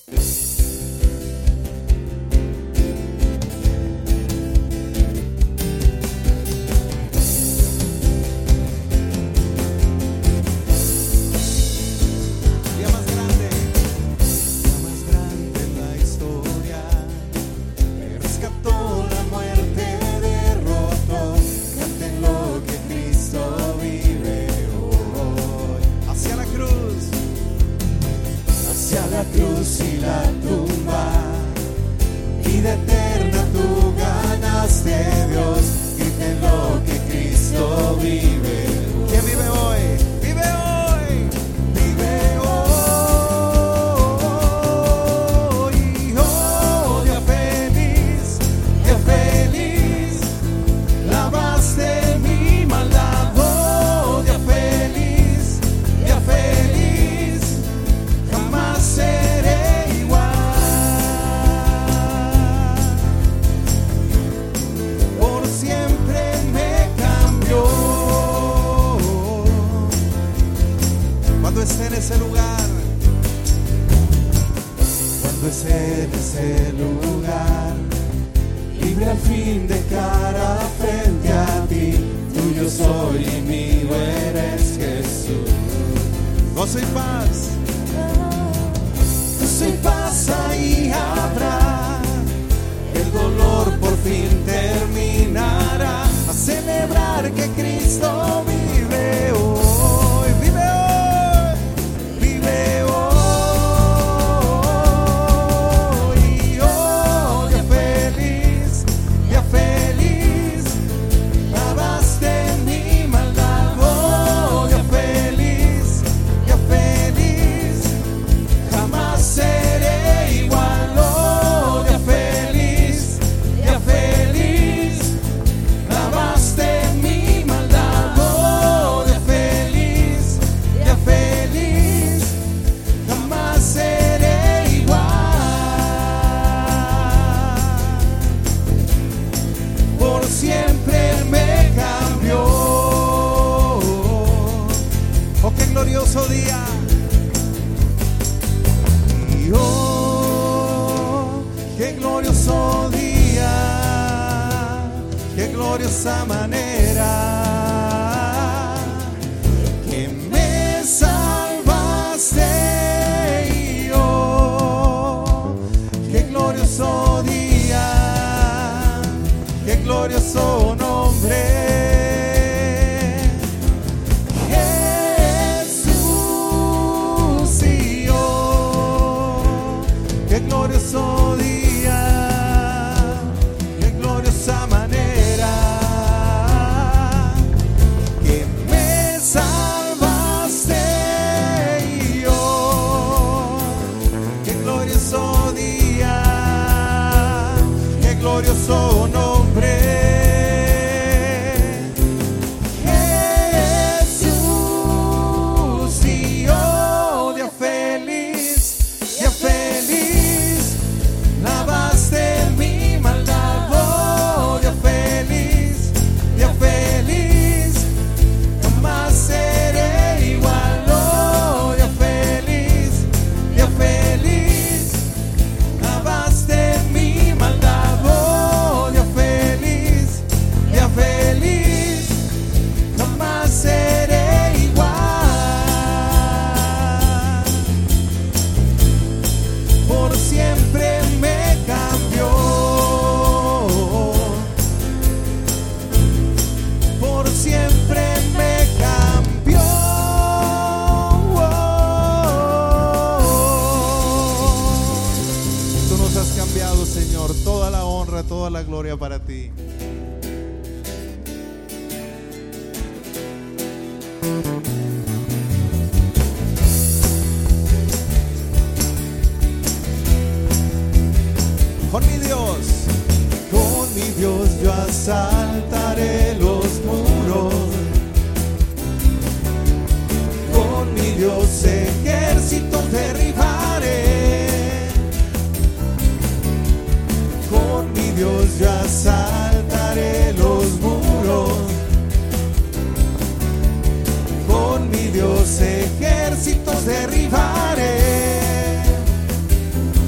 Dios ejércitos derribaré.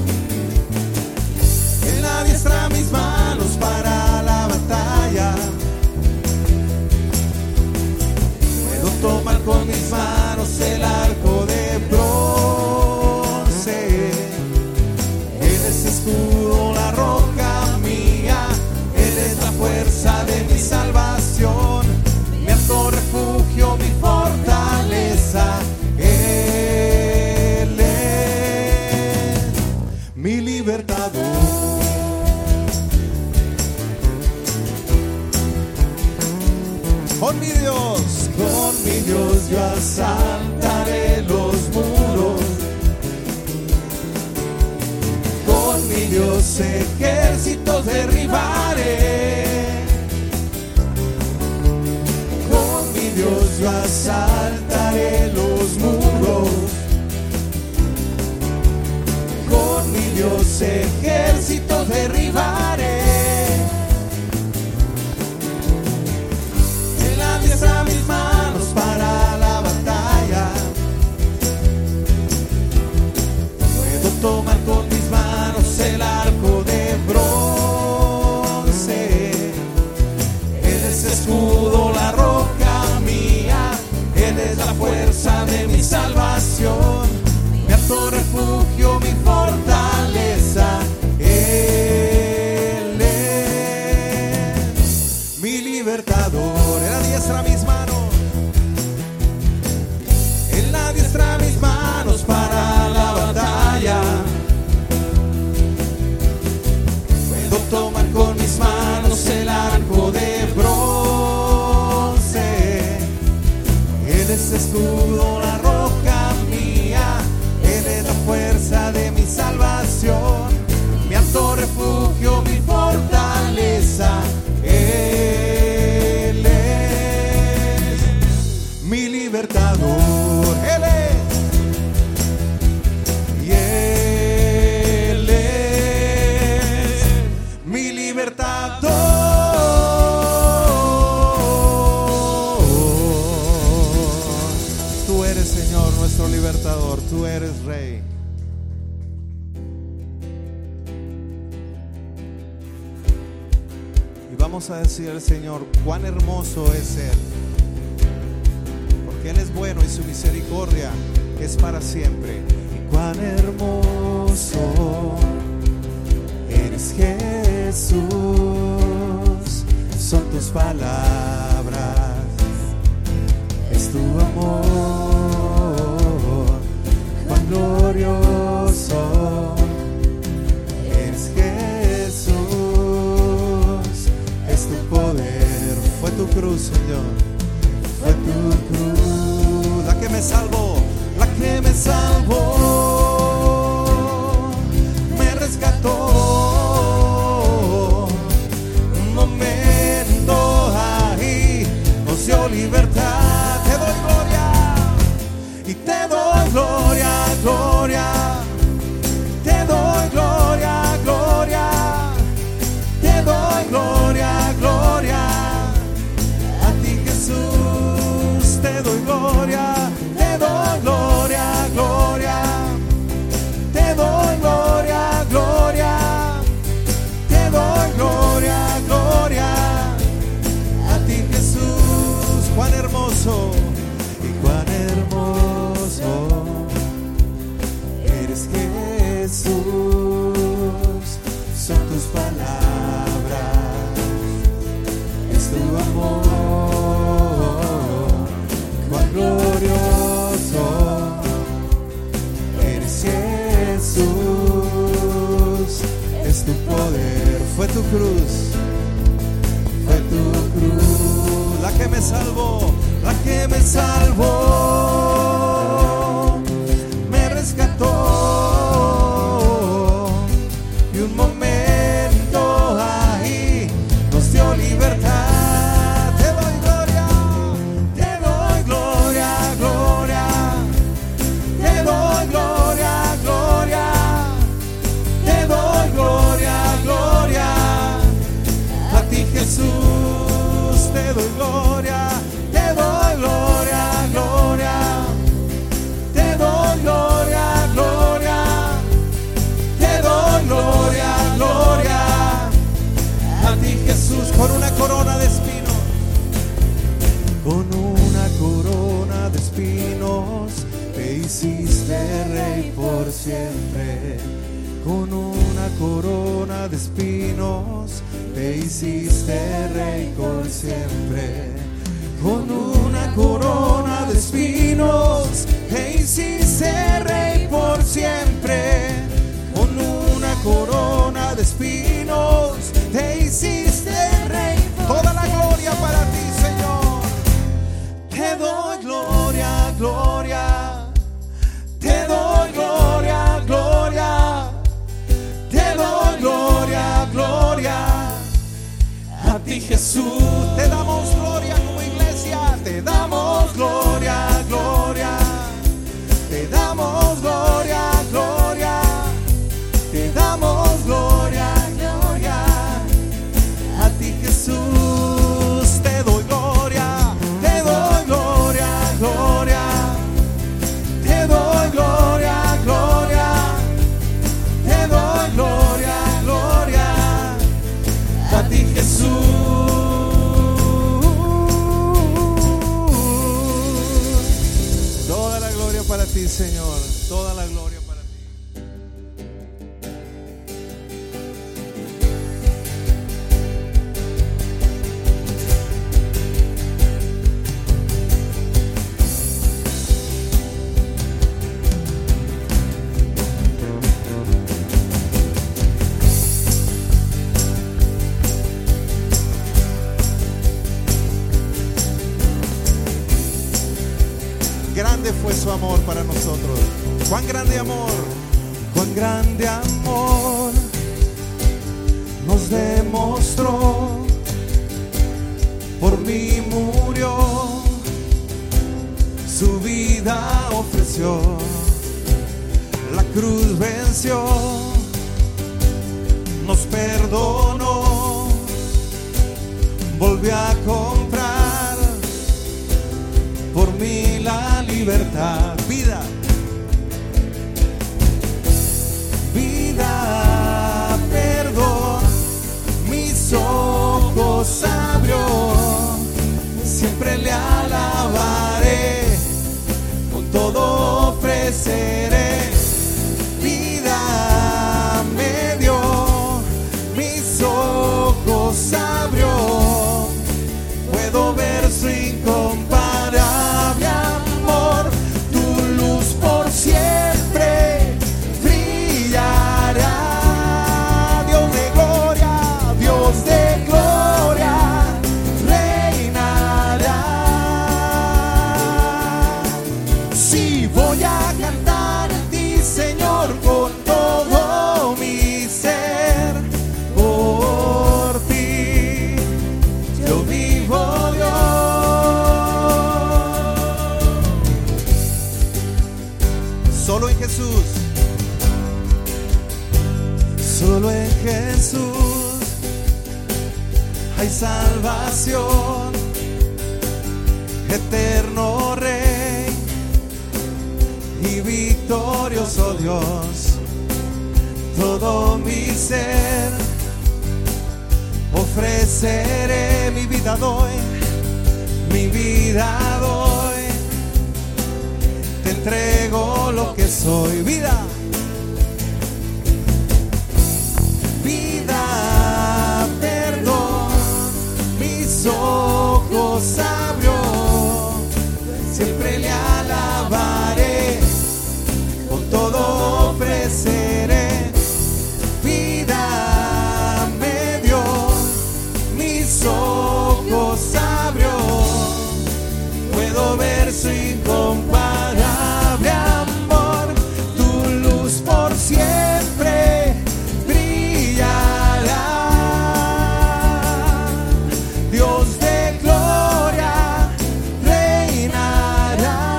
Dios ejércitos derribaré. Con mi Dios yo asaltaré los muros. Con mi Dios ejércitos derribaré. En la diestra mis manos para la batalla. Puedo tomar con mis manos el arco de bronce. Él es escudo, la roca mía. Él es la fuerza de mi salvación. Mi alto refugio, mi fortaleza. Él es mi libertador. En la diestra mis manos. En la diestra mis manos para la batalla. Puedo tomar con mis manos el arco de bronce. Él es escudo, la roca mía. Él es la fuerza de mi salvación. Mi alto refugio, mi fortaleza. Él es mi libertador. Él es. Y Él es mi libertador. Tú eres, Señor, nuestro libertador. Tú eres Rey. Y vamos a decir al Señor cuán hermoso es Él, porque Él es bueno y su misericordia es para siempre. Y cuán hermoso eres, Jesús, son tus palabras, es tu amor, cuán glorioso eres, Jesús, es tu poder. Fue tu cruz, Señor, fue tu cruz la que me salvó, la que me salvó, me rescató. Un momento ahí nos dio libertad. Te doy gloria y te doy gloria, gloria. Te doy gloria, gloria. Te doy gloria, gloria. A ti, Jesús, te doy gloria. Te doy gloria, gloria. Te doy gloria, gloria. Te doy gloria, gloria. A ti, Jesús. Cuán hermoso y cuán hermoso eres, Jesús. Son tus palabras, es tu amor, cuán glorioso eres, Jesús, es tu poder. Fue tu cruz, fue tu cruz la que me salvó, la que me salvó, me rescató. Y un momento ahí nos dio libertad. Te doy gloria, te doy gloria, gloria. Te doy gloria, gloria. Te doy gloria, gloria. A ti, Jesús, te doy gloria. Te doy gloria, gloria. Te doy gloria, gloria. Te doy gloria, gloria. A ti, Jesús, con una corona de espinos. Con una corona de espinos te hiciste rey por siempre. Con una corona de espinos te hiciste rey por siempre. Con una corona de espinos te hiciste rey por siempre. Con una corona de espinos te hiciste rey. Toda la gloria para ti, Señor. Te doy gloria, gloria. Te doy gloria, gloria. Te doy gloria. ti Jesús. Te damos gloria como iglesia, te damos gloria, gloria. Te damos gloria, gloria. Te damos gloria, gloria. A ti Jesús te doy gloria, te doy gloria, gloria. Te doy gloria, gloria. Te doy gloria, gloria. A ti Jesús. Toda la gloria para ti, Señor. Toda la gloria para ti. Grande fue su amor para nosotros. Cuán grande amor, cuán grande amor nos demostró. Por mí murió, su vida ofreció, la cruz venció, nos perdonó, volvió a comprar por mí la libertad. Vida, vida, perdón, mis ojos abrió, siempre le alabaré, con todo ofreceré. Vida me dio, mis ojos abrió, puedo ver su incomparable amor, tu luz por siempre brillará. Dios de gloria, reinará. Si voy a cantar a ti, Señor, con todo mi ser, por ti yo vivo, Dios. Solo en Jesús, solo en Jesús hay salvación, eterno Rey y victorioso Dios. Todo mi ser ofreceré, mi vida doy, mi vida doy, te entrego lo que soy. Vida, vida, perdón, mis ojos abrió, siempre le alabaré, con todo ofreceré. Vida me dio, mis ojos abrió, puedo ver su incomparable amor, tu luz por siempre brillará. Dios de gloria reinará.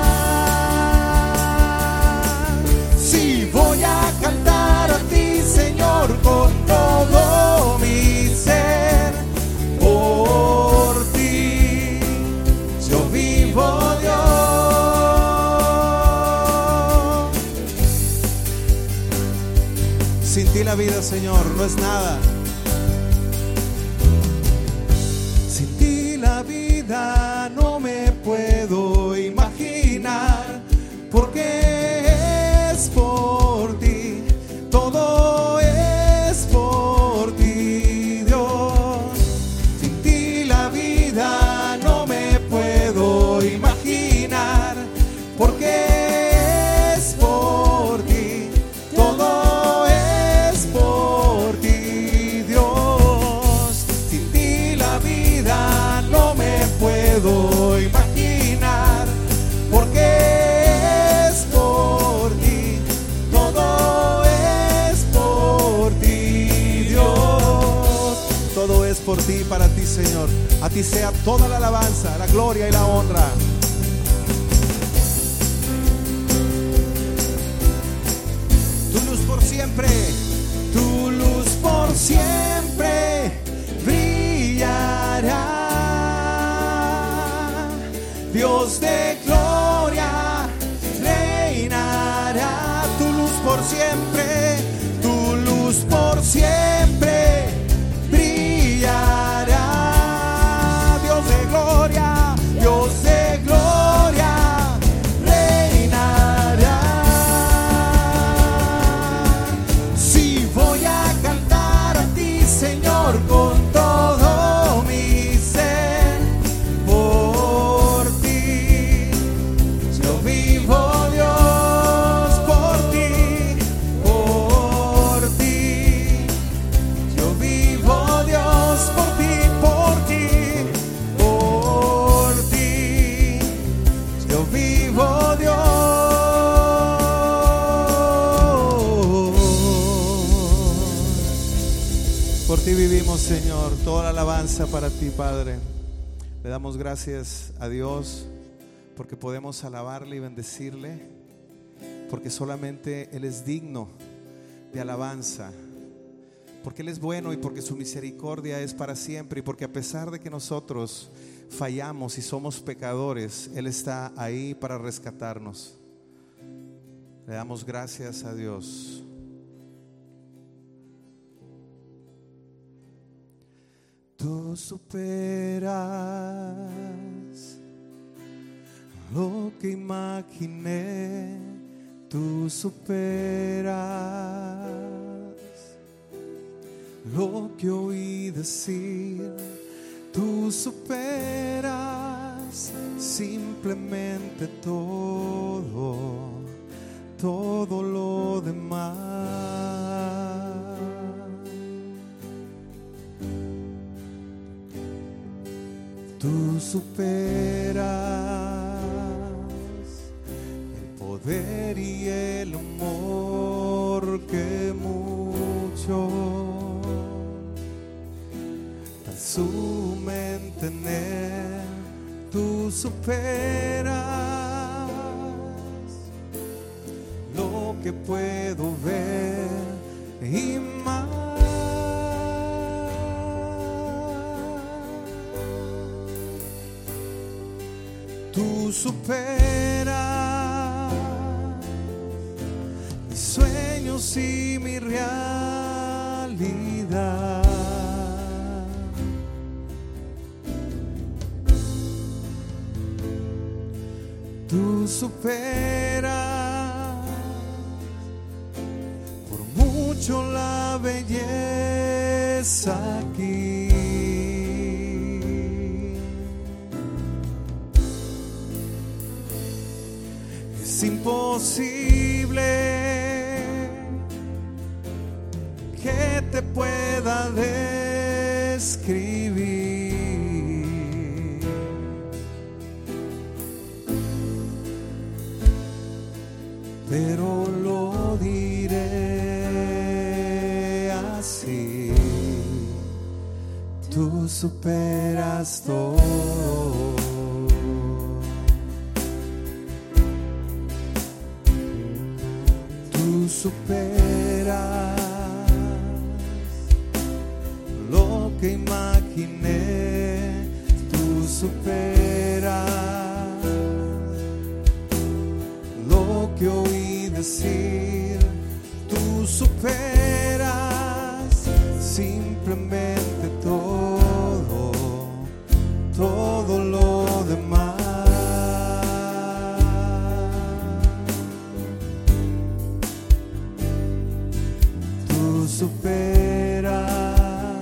Si voy a cantar a ti, Señor, con todo mi ser, por ti yo vivo, Dios. Sin ti la vida, Señor, no es nada. Sin ti la vida no me puedo imaginar, porque es por ti, todo es por ti, Dios. Sin ti la vida no me puedo imaginar, porque es por ti, todo es por ti, Señor. A ti sea toda la alabanza, la gloria y la honra. Tu luz por siempre, tu luz por siempre brillará. Dios de gloria reinará. Tu luz por siempre, tu luz por siempre brillará. Dios de gloria, Dios de gloria reinará. Si voy a cantar a ti, Señor, con todo mi ser, por ti yo vivo, Dios, por ti yo vivo, Dios, por ti yo vivo, Dios. Por ti vivimos, Señor. Toda la alabanza para ti, Padre. Le damos gracias a Dios porque podemos alabarle y bendecirle, porque solamente Él es digno de alabanza, porque Él es bueno y porque su misericordia es para siempre, y porque a pesar de que nosotros fallamos y somos pecadores, Él está ahí para rescatarnos. Le damos gracias a Dios. Tú superas lo que imaginé, tú superas lo que oí decir, tú superas simplemente todo lo demás. Tú superas el poder y el amor que mucho presumen tener. Tú superas lo que puedo ver y más. Tú superas mis sueños y mi realidad. Tú superas por mucho la belleza aquí. Es imposible que te pueda describir, pero lo diré así: tú superas todo. Tú superas lo que imaginé, tú superas lo que oí decir, tú superas simplemente todo lo demás. Tú superas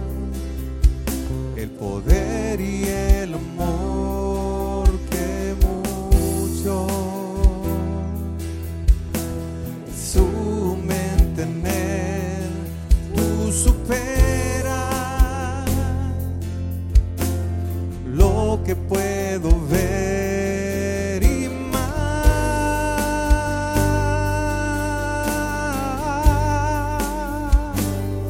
el poder y el amor que mucho presumen tener. Tú superas lo que puedo ver y más.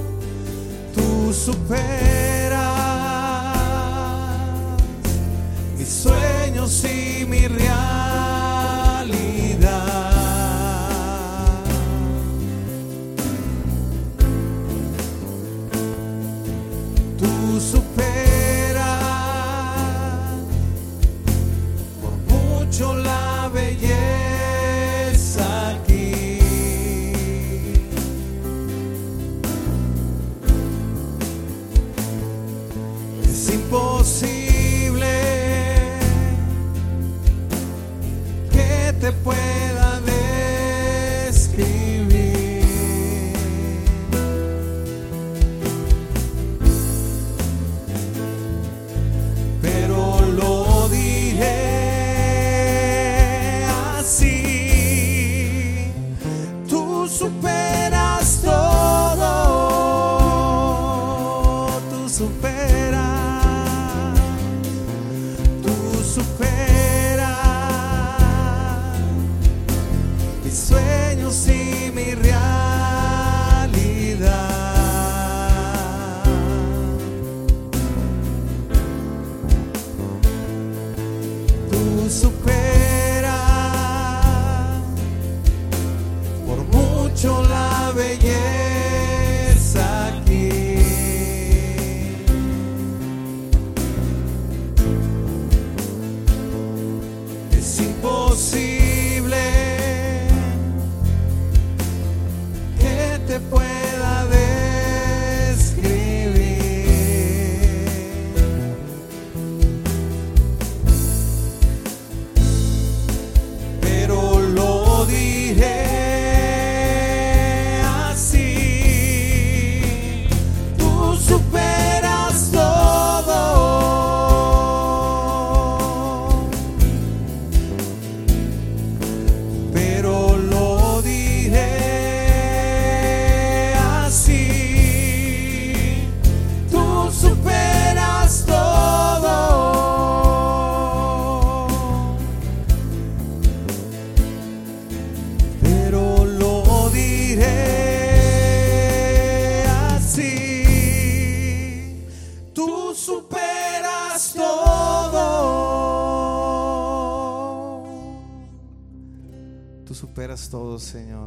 superas todo, tú superas, mis sueños y mi realidad. Tú superas por mucho la belleza aquí. Es imposible que te pueda describir, pero lo diré así: tú superas todo, pero lo diré así: tú superas todo, pero lo diré así: tú superas todo. Tú superas todo, Señor.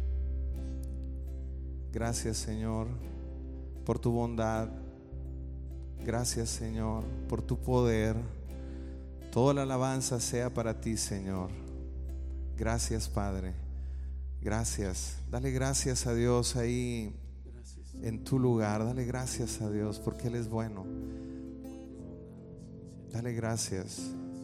Gracias, Señor, por tu bondad. Gracias, Señor, por tu poder. Toda la alabanza sea para ti, Señor. Gracias, Padre. Gracias. Dale gracias a Dios ahí en tu lugar. Dale gracias a Dios porque Él es bueno. Dale gracias.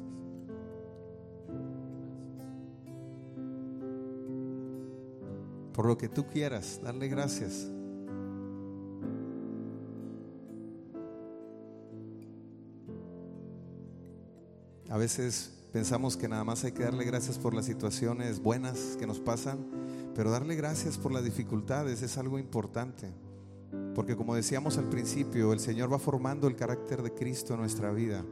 Por lo que tú quieras, darle gracias. A veces pensamos que nada más hay que darle gracias por las situaciones buenas que nos pasan, pero darle gracias por las dificultades es algo importante, porque como decíamos al principio, el Señor va formando el carácter de Cristo en nuestra vida.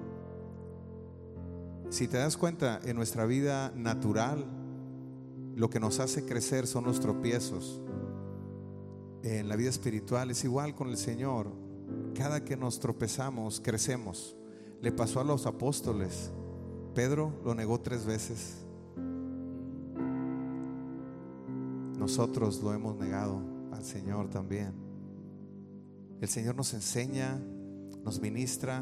Si te das cuenta, en nuestra vida natural, lo que nos hace crecer son los tropiezos. En la vida espiritual es igual con el Señor. Cada que nos tropezamos, crecemos. Le pasó a los apóstoles. Pedro lo negó 3 veces. Nosotros lo hemos negado al Señor también. El Señor nos enseña, nos ministra.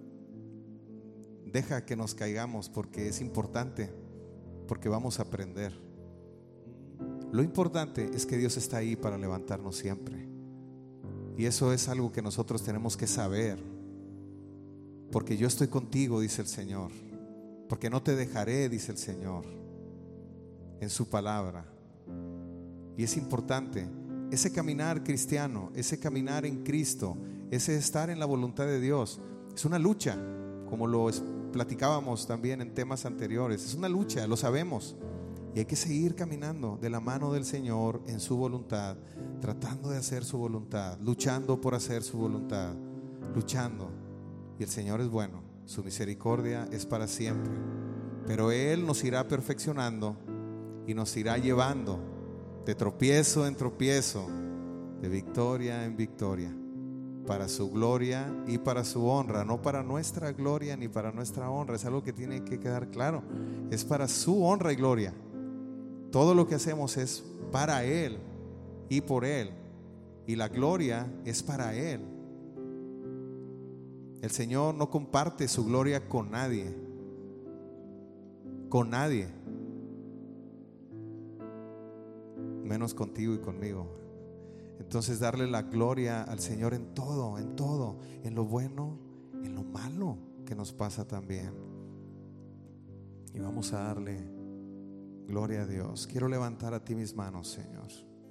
Deja que nos caigamos porque es importante, porque vamos a aprender. Lo importante es que Dios está ahí para levantarnos siempre. Y eso es algo que nosotros tenemos que saber. Porque yo estoy contigo, dice el Señor. Porque no te dejaré, dice el Señor en su palabra. Y es importante ese caminar cristiano, ese caminar en Cristo, ese estar en la voluntad de Dios. Es una lucha, como lo platicábamos también en temas anteriores. Es una lucha, lo sabemos. Y hay que seguir caminando de la mano del Señor en su voluntad, tratando de hacer su voluntad, luchando por hacer su voluntad, luchando. Y el Señor es bueno, su misericordia es para siempre. Pero Él nos irá perfeccionando y nos irá llevando de tropiezo en tropiezo, de victoria en victoria, para su gloria y para su honra. No para nuestra gloria ni para nuestra honra. Es algo que tiene que quedar claro. Es para su honra y gloria. Todo lo que hacemos es para Él y por Él, y la gloria es para Él. El Señor no comparte su gloria con nadie, menos contigo y conmigo. Entonces darle la gloria al Señor en todo, en lo bueno, en lo malo que nos pasa también. Y vamos a darle gloria a Dios. Quiero levantar a ti mis manos, Señor.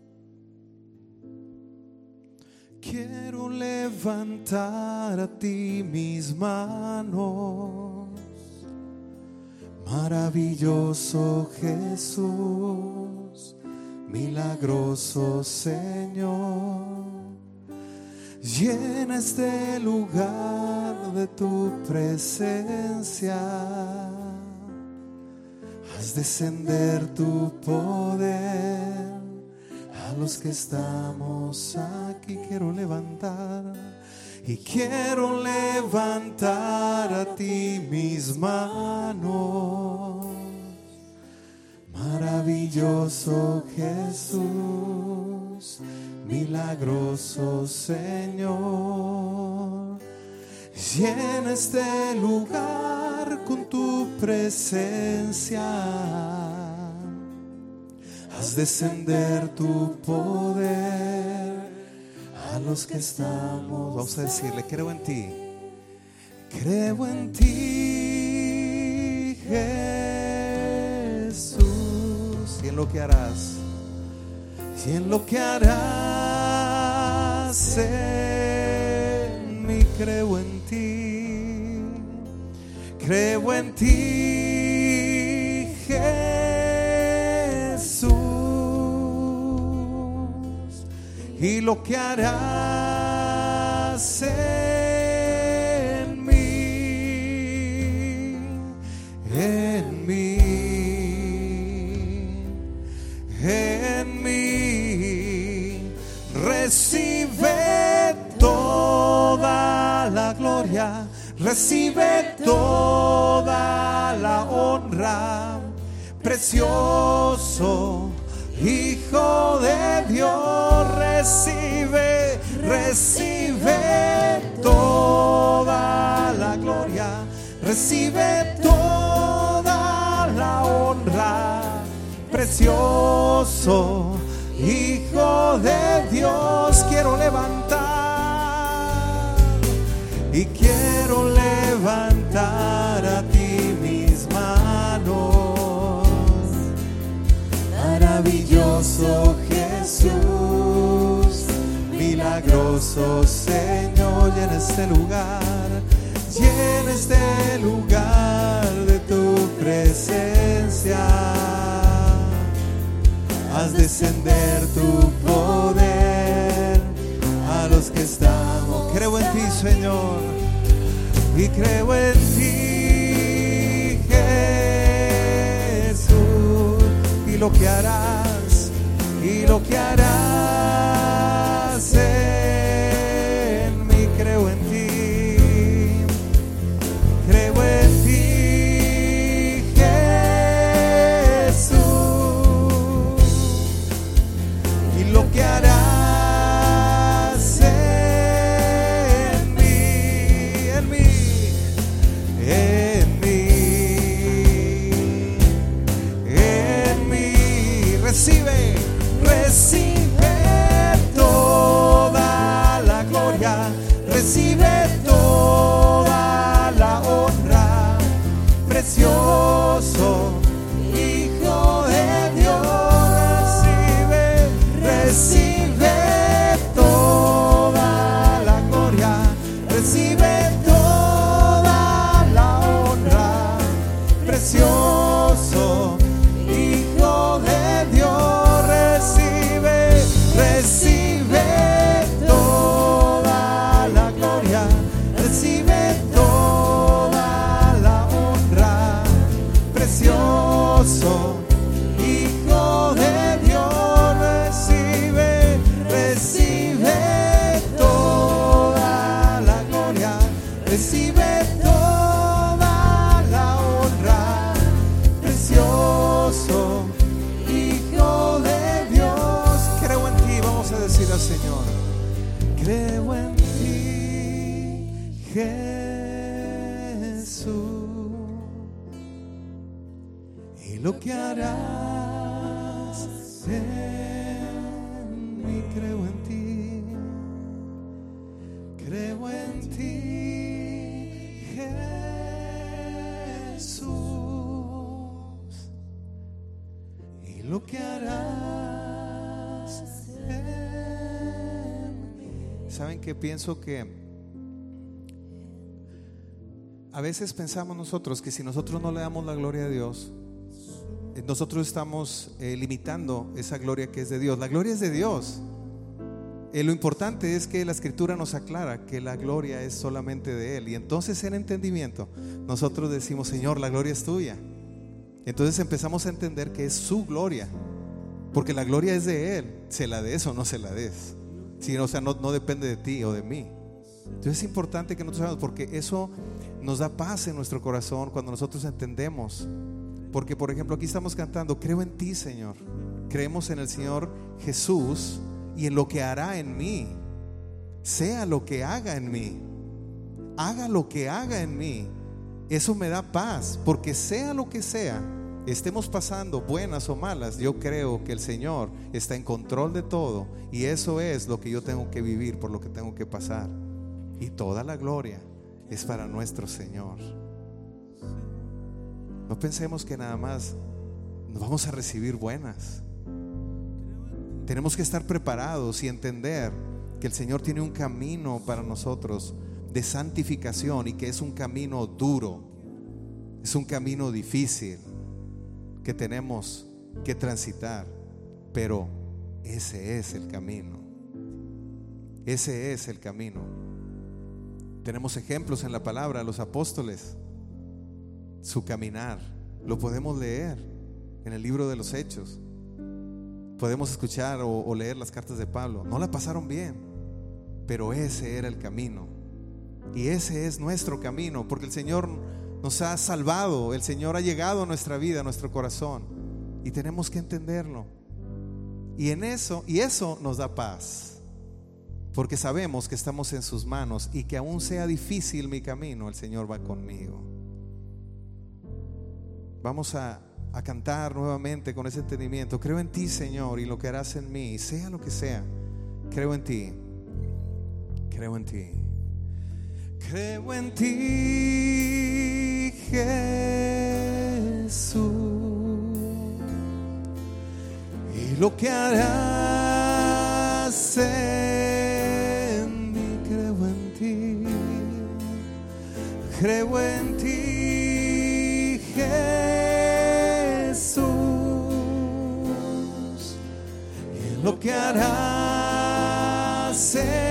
Quiero levantar a ti mis manos. Maravilloso Jesús, milagroso Señor. Llena este lugar de tu presencia. Haz descender tu poder a los que estamos aquí. Quiero levantar a ti mis manos. Maravilloso Jesús, milagroso Señor. Llena este lugar con tu presencia. Haz descender tu poder a los que estamos. Vamos a decirle: creo en ti. Creo en ti, Jesús, y en lo que harás, y en lo que harás en mí. Creo en ti, creo en ti, Jesús, y lo que harás en mí, en mí, en mí. Recibe toda la gloria, recibe toda la honra, precioso Hijo de Dios. Recibe, recibe toda la gloria, recibe toda la honra, precioso Hijo de Dios. Quiero levantar y quiero levantar a ti mis manos. Maravilloso Jesús, milagroso Señor. Llena este lugar de tu presencia. Haz descender tu poder a los que estamos. Creo en ti, Señor, y creo en ti, Jesús, y lo que harás, y lo que harás en mí. Creo en ti, creo en ti, lo que harás en mí, en mí, en mí, en mí. Recibe, recibe toda la gloria, recibe toda la honra, precioso Hijo de Dios. Recibe toda la gloria, recibe toda la honra, precioso Hijo de Dios. Recibe, recibe toda la gloria, recibe toda la honra, precioso Hijo de Dios. Recibe toda la gloria, recibe toda la honra, precioso Hijo de Dios. Creo en ti, vamos a decir al Señor: creo en ti, Jesús, y lo que harás en mí. Creo en ti, creo en ti, Jesús, y lo que harás en mí. ¿Saben qué? Pienso que a veces pensamos nosotros que si nosotros no le damos la gloria a Dios, nosotros estamos limitando esa gloria que es de Dios. La gloria es de Dios. Lo importante es que la Escritura nos aclara que la gloria es solamente de Él. Y entonces en entendimiento nosotros decimos: Señor, la gloria es tuya. Entonces empezamos a entender que es su gloria, porque la gloria es de Él. Se la des o no se la des, sí, o sea, no depende de ti o de mí. Entonces es importante que nosotros sabemos, porque eso nos da paz en nuestro corazón cuando nosotros entendemos. Porque por ejemplo aquí estamos cantando: creo en ti, Señor. Creemos en el Señor Jesús y en lo que hará en mí, sea lo que haga en mí, haga lo que haga en mí. Eso me da paz, porque sea lo que sea, estemos pasando buenas o malas, yo creo que el Señor está en control de todo, y eso es lo que yo tengo que vivir, por lo que tengo que pasar. Y toda la gloria es para nuestro Señor. No pensemos que nada más nos vamos a recibir buenas. Tenemos que estar preparados y entender que el Señor tiene un camino para nosotros de santificación, y que es un camino duro, es un camino difícil que tenemos que transitar, pero ese es el camino. Ese es el camino. Tenemos ejemplos en la palabra, los apóstoles, su caminar, lo podemos leer en el libro de los Hechos. Podemos escuchar o leer las cartas de Pablo. No la pasaron bien, pero ese era el camino. Y ese es nuestro camino, porque el Señor nos ha salvado, el Señor ha llegado a nuestra vida, a nuestro corazón, y tenemos que entenderlo. Y eso nos da paz, porque sabemos que estamos en sus manos, y que aún sea difícil mi camino, el Señor va conmigo. Vamos a cantar nuevamente con ese entendimiento: creo en ti, Señor, y lo que harás en mí, sea lo que sea. Creo en ti, creo en ti. Creo en ti, Jesús, y lo que harás en mí. Creo en ti, creo en ti, Jesús, y lo que harás en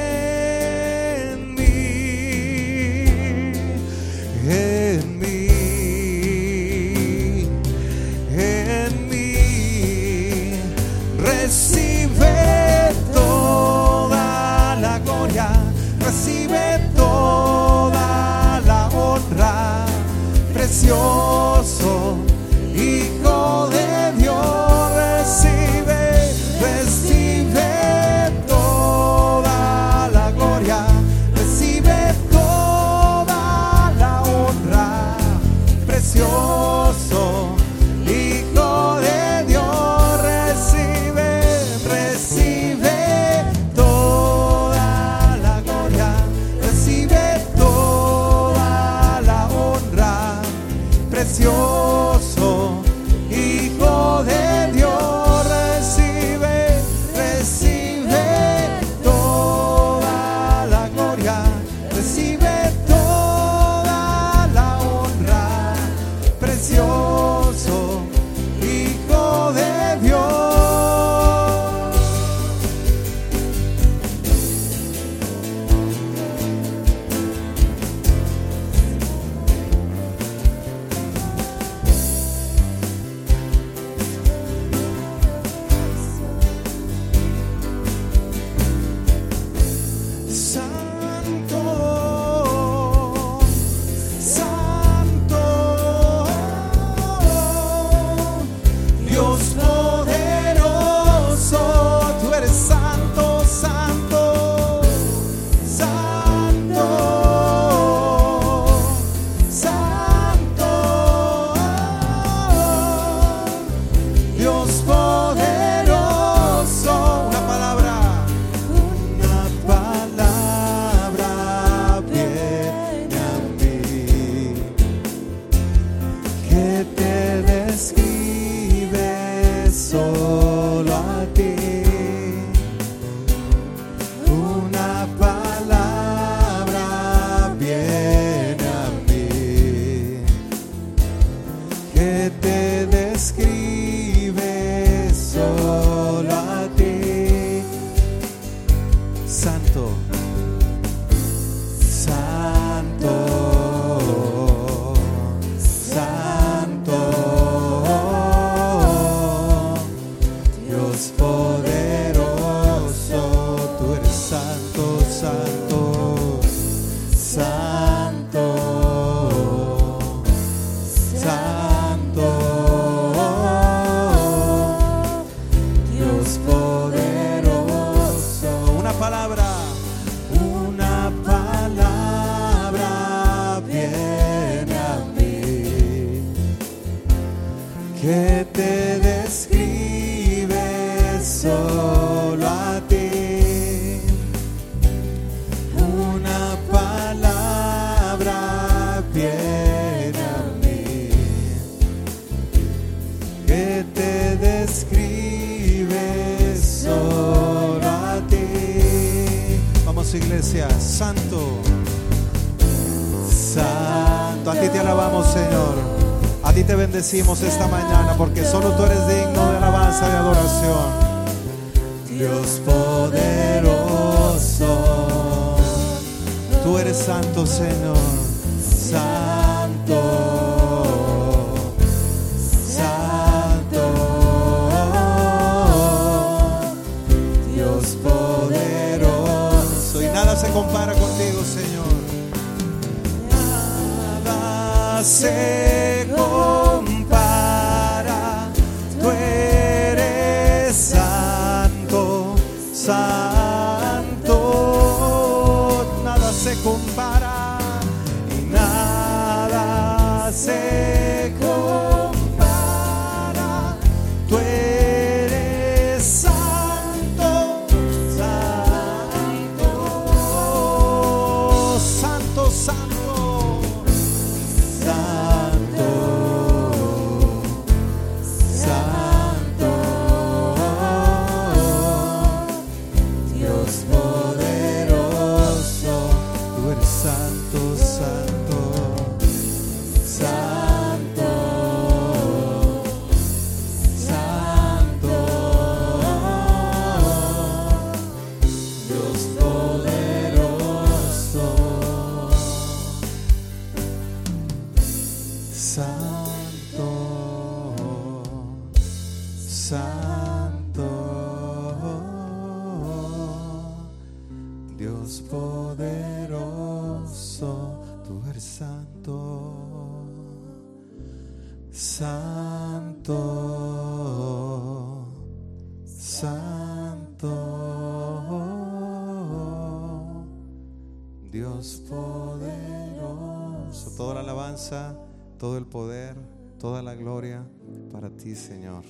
recibe toda la gloria, recibe toda la honra, precioso Hijo de Dios, recibe toda la gloria, recibe toda la honra, precioso Hijo de Dios. Dios poderoso. Una palabra viene a mí que te describe solo a ti. Una palabra viene a mí que te describe solo a ti. Vamos, iglesia. Santo, Santo, a ti te alabamos, Señor. A ti te bendecimos esta mañana, porque solo tú eres digno de alabanza y de adoración. Dios poderoso, tú eres santo, Señor. Santo, santo, Dios poderoso. Y nada se compara contigo, Señor. Se compara, tú eres santo, santo, nada se compara y nada se compara, tú eres santo, santo, santo, santo. Toda la alabanza, todo el poder, toda la gloria para ti, Señor.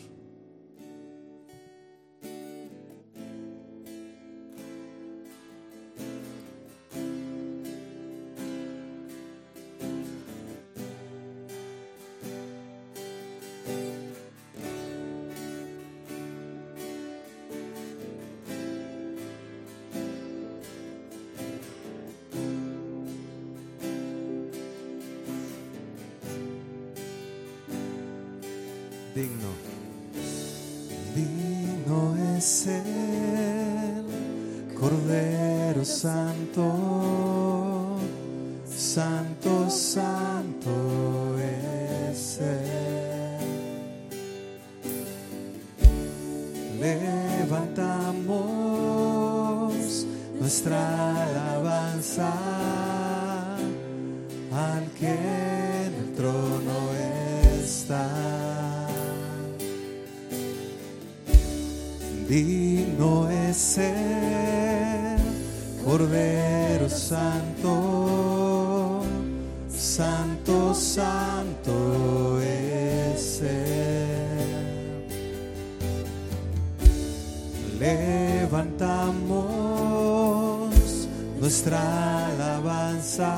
Digno, digno es el Cordero Santo, santo, santo es Él. Levantamos nuestra alabanza al que en el trono está. Digno es el Cordero Santo, santo, santo es Él. Levantamos nuestra alabanza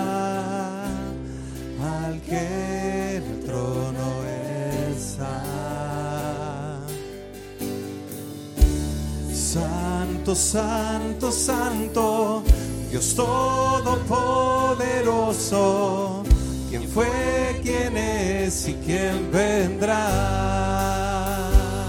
al que en el trono está. Santo, santo, santo, Dios todopoderoso, ¿quién fue, quién es y quién vendrá?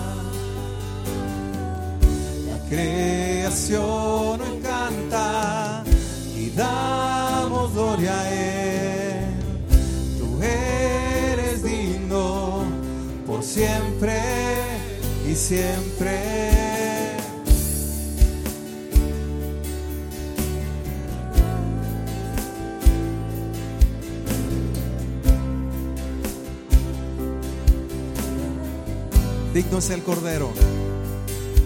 La creación hoy canta y damos gloria a Él. Tú eres digno por siempre y siempre. Digno es el Cordero.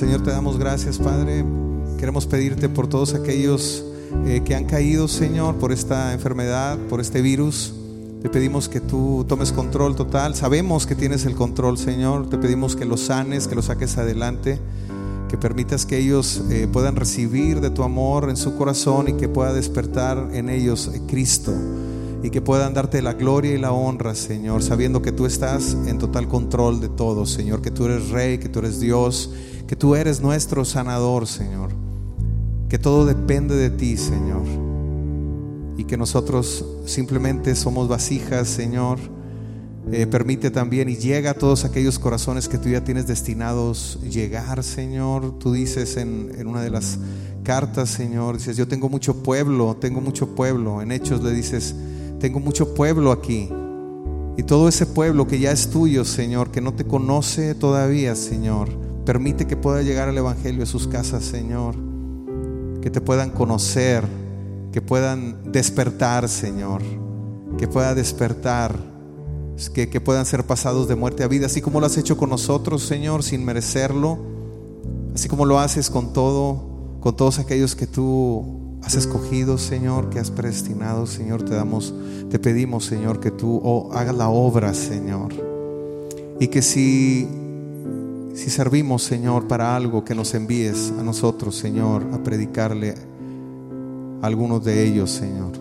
Señor, te damos gracias, Padre. Queremos pedirte por todos aquellos que han caído, Señor, por esta enfermedad, por este virus. Te pedimos que tú tomes control total. Sabemos que tienes el control, Señor. Te pedimos que los sanes, que los saques adelante, que permitas que ellos puedan recibir de tu amor en su corazón y que pueda despertar en ellos Cristo, y que puedan darte la gloria y la honra, Señor, sabiendo que tú estás en total control de todo, Señor, que tú eres Rey, que tú eres Dios, que tú eres nuestro sanador, Señor, que todo depende de ti, Señor, y que nosotros simplemente somos vasijas, Señor. Permite también y llega a todos aquellos corazones que tú ya tienes destinados llegar, Señor. Tú dices en una de las cartas, Señor, dices: yo tengo mucho pueblo. En Hechos le dices: tengo mucho pueblo aquí. Y todo ese pueblo que ya es tuyo, Señor, que no te conoce todavía, Señor, permite que pueda llegar el evangelio a sus casas, Señor, que te puedan conocer, que puedan despertar, Señor, que pueda despertar, que puedan ser pasados de muerte a vida, así como lo has hecho con nosotros, Señor, sin merecerlo, así como lo haces con todos aquellos que tú has escogido, Señor, que has predestinado, Señor. Te pedimos, Señor, que tú hagas la obra, Señor, y que si servimos, Señor, para algo, que nos envíes a nosotros, Señor, a predicarle a algunos de ellos, Señor,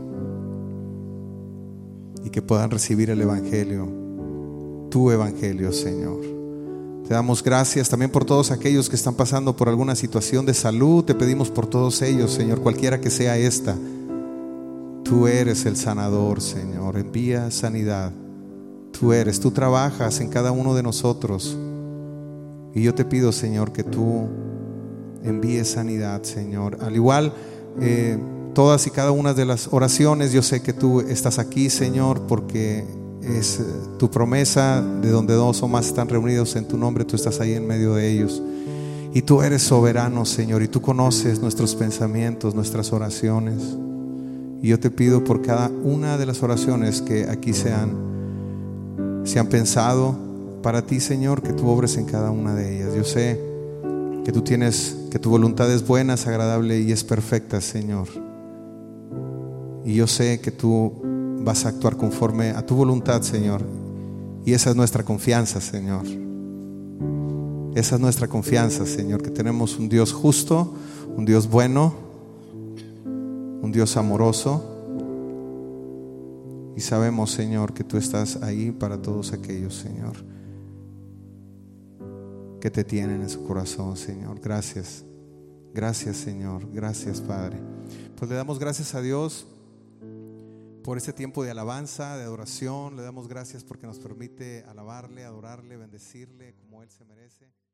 y que puedan recibir el evangelio, tu evangelio, Señor. Te damos gracias también por todos aquellos que están pasando por alguna situación de salud. Te pedimos por todos ellos, Señor, cualquiera que sea esta. Tú eres el sanador, Señor. Envía sanidad. Tú trabajas en cada uno de nosotros. Y yo te pido, Señor, que tú envíes sanidad, Señor. Al igual, todas y cada una de las oraciones, yo sé que tú estás aquí, Señor, porque es tu promesa: de donde dos o más están reunidos en tu nombre, tú estás ahí en medio de ellos. Y tú eres soberano, Señor, y tú conoces nuestros pensamientos, nuestras oraciones. Y yo te pido por cada una de las oraciones que aquí se han pensado para ti, Señor, que tú obres en cada una de ellas. Yo sé que tu voluntad es buena, es agradable y es perfecta, Señor. Y yo sé que tú vas a actuar conforme a tu voluntad, Señor. Y esa es nuestra confianza, Señor. Esa es nuestra confianza, Señor, que tenemos un Dios justo, un Dios bueno, un Dios amoroso. Y sabemos, Señor, que tú estás ahí para todos aquellos, Señor, que te tienen en su corazón, Señor. Gracias. Gracias, Señor. Gracias, Padre. Pues le damos gracias a Dios por este tiempo de alabanza, de adoración. Le damos gracias porque nos permite alabarle, adorarle, bendecirle como Él se merece.